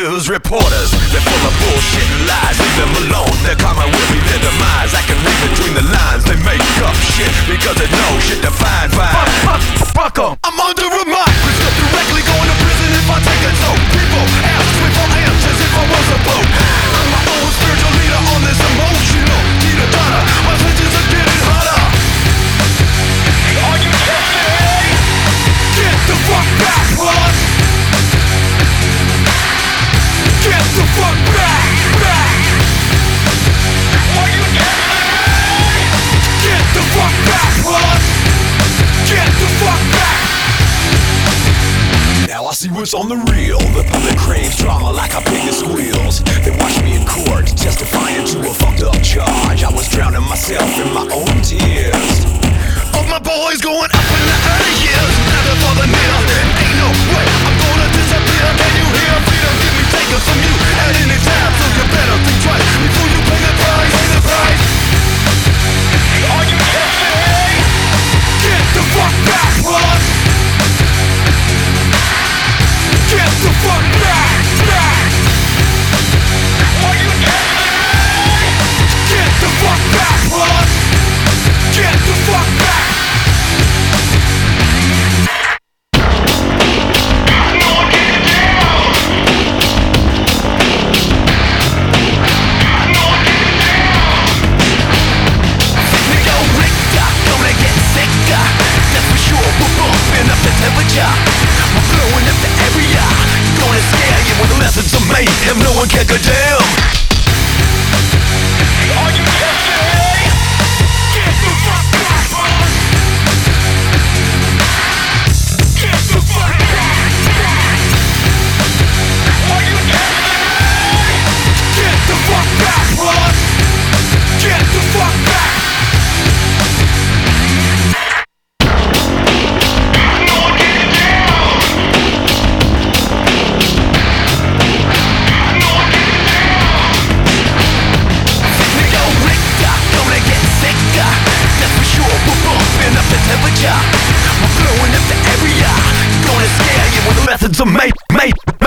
news reporters. They're full of bullshit and lies. Leave them alone, their karma will be their demise. I can read between the lines. They make up shit because they know shit to find. Fuck 'em. I'm under a microscope, directly going to prison if I take a toke. People ask me for answers if I was a boat. I'm my own spiritual leader on this emotional teeter-totter. My senses are getting hotter. Are you kidding? Get the fuck back, boss. Get the fuck back. Are you kidding? Get the fuck back, boss. Get the fuck back. Now I see what's on the real. The public craves drama like a pig that squeals. They watch me in court, testifying to a fucked up charge. I was drowning myself in my own tears. All my boys going up in the early years. Never for the nail. Ain't no way I'm gonna disappear. Can you hear freedom give me taken from you at any time? So you better think twice before you pay the price. Pay the price. Are you kidding? Get the fuck back, boss. Get the fuck back. Are you kidding? Get the fuck back, boss. Get the fuck back. If no one can go down. Are you kidding? Get the fuck back, boss. Get the fuck back. Are you kidding? Get the fuck back, boss. Get the fuck back. We're blowing up the area. Gonna scare you with the methods of mate.